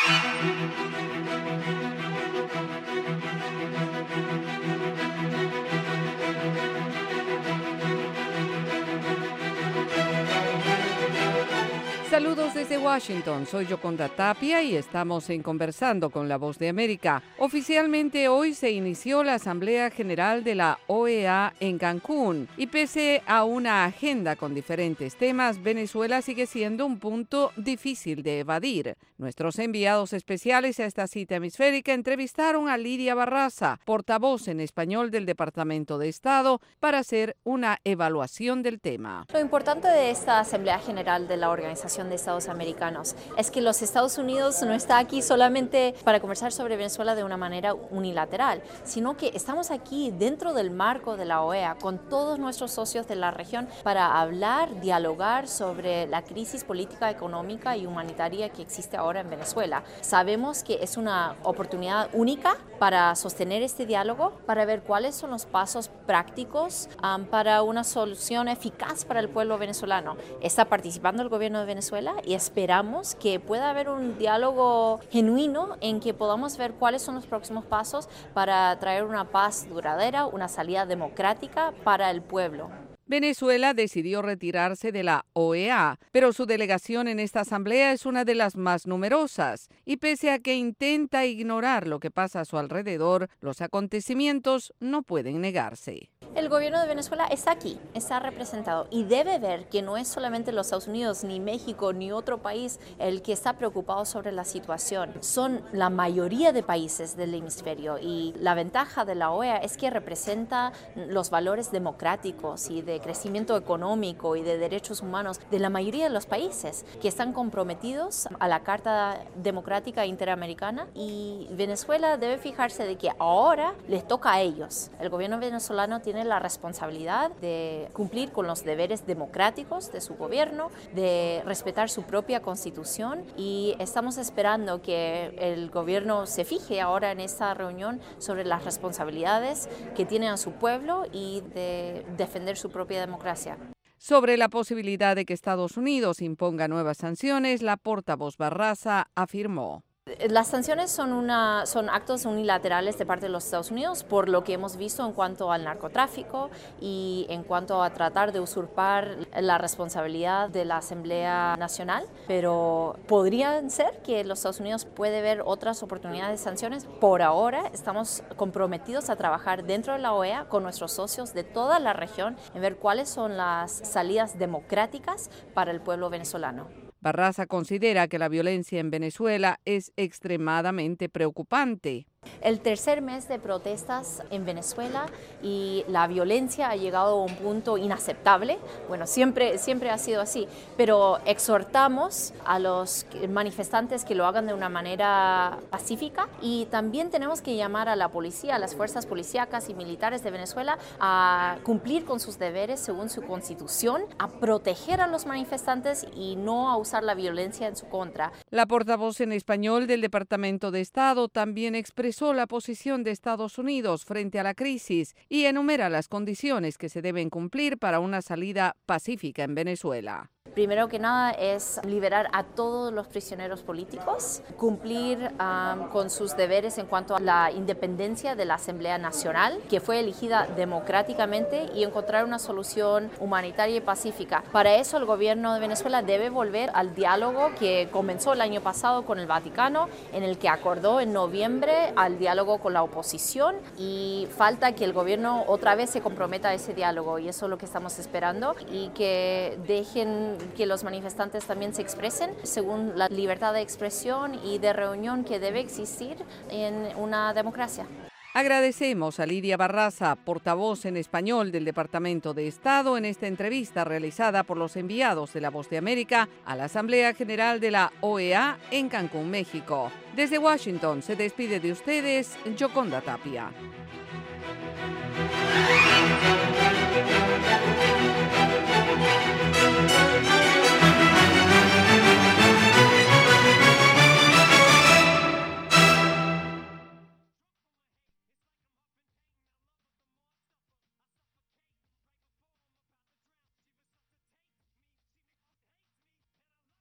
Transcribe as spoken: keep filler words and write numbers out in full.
Saludos desde Washington, soy Yoconda Tapia y estamos en Conversando con la Voz de América. Oficialmente hoy se inició la Asamblea General de la O E A en Cancún y pese a una agenda con diferentes temas, Venezuela sigue siendo un punto difícil de evadir. Nuestros enviados especiales a esta cita hemisférica entrevistaron a Lidia Barraza, portavoz en español del Departamento de Estado, para hacer una evaluación del tema. Lo importante de esta Asamblea General de la Organización de Estados Americanos es que los Estados Unidos no está aquí solamente para conversar sobre Venezuela de una manera unilateral, sino que estamos aquí dentro del marco de la O E A con todos nuestros socios de la región para hablar, dialogar sobre la crisis política, económica y humanitaria que existe ahora en Venezuela. Sabemos que es una oportunidad única para sostener este diálogo, para ver cuáles son los pasos prácticos um, para una solución eficaz para el pueblo venezolano. Está participando el gobierno de Venezuela y esperamos que pueda haber un diálogo genuino en que podamos ver cuáles son los próximos pasos para traer una paz duradera, una salida democrática para el pueblo. Venezuela decidió retirarse de la O E A, pero su delegación en esta asamblea es una de las más numerosas y pese a que intenta ignorar lo que pasa a su alrededor, los acontecimientos no pueden negarse. El gobierno de Venezuela está aquí, está representado y debe ver que no es solamente los Estados Unidos, ni México, ni otro país el que está preocupado sobre la situación. Son la mayoría de países del hemisferio y la ventaja de la O E A es que representa los valores democráticos y de crecimiento económico y de derechos humanos de la mayoría de los países que están comprometidos a la Carta Democrática Interamericana y Venezuela debe fijarse de que ahora les toca a ellos. El gobierno venezolano tiene la responsabilidad de cumplir con los deberes democráticos de su gobierno, de respetar su propia constitución y estamos esperando que el gobierno se fije ahora en esta reunión sobre las responsabilidades que tiene a su pueblo y de defender su propia democracia. Sobre la posibilidad de que Estados Unidos imponga nuevas sanciones, la portavoz Barraza afirmó: las sanciones son, una, son actos unilaterales de parte de los Estados Unidos por lo que hemos visto en cuanto al narcotráfico y en cuanto a tratar de usurpar la responsabilidad de la Asamblea Nacional, pero podrían ser que los Estados Unidos puede ver otras oportunidades de sanciones. Por ahora estamos comprometidos a trabajar dentro de la O E A con nuestros socios de toda la región en ver cuáles son las salidas democráticas para el pueblo venezolano. Barraza considera que la violencia en Venezuela es extremadamente preocupante. El tercer mes de protestas en Venezuela y la violencia ha llegado a un punto inaceptable. Bueno, siempre, siempre ha sido así, pero exhortamos a los manifestantes que lo hagan de una manera pacífica y también tenemos que llamar a la policía, a las fuerzas policíacas y militares de Venezuela a cumplir con sus deberes según su constitución, a proteger a los manifestantes y no a usar la violencia en su contra. La portavoz en español del Departamento de Estado también expresó la posición de Estados Unidos frente a la crisis y enumera las condiciones que se deben cumplir para una salida pacífica en Venezuela. Primero que nada es liberar a todos los prisioneros políticos, cumplir um, con sus deberes en cuanto a la independencia de la Asamblea Nacional, que fue elegida democráticamente, y encontrar una solución humanitaria y pacífica. Para eso el gobierno de Venezuela debe volver al diálogo que comenzó el año pasado con el Vaticano, en el que acordó en noviembre al diálogo con la oposición y falta que el gobierno otra vez se comprometa a ese diálogo y eso es lo que estamos esperando y que dejen que los manifestantes también se expresen según la libertad de expresión y de reunión que debe existir en una democracia. Agradecemos a Lidia Barraza, portavoz en español del Departamento de Estado, en esta entrevista realizada por los enviados de La Voz de América a la Asamblea General de la O E A en Cancún, México. Desde Washington se despide de ustedes Yoconda Tapia.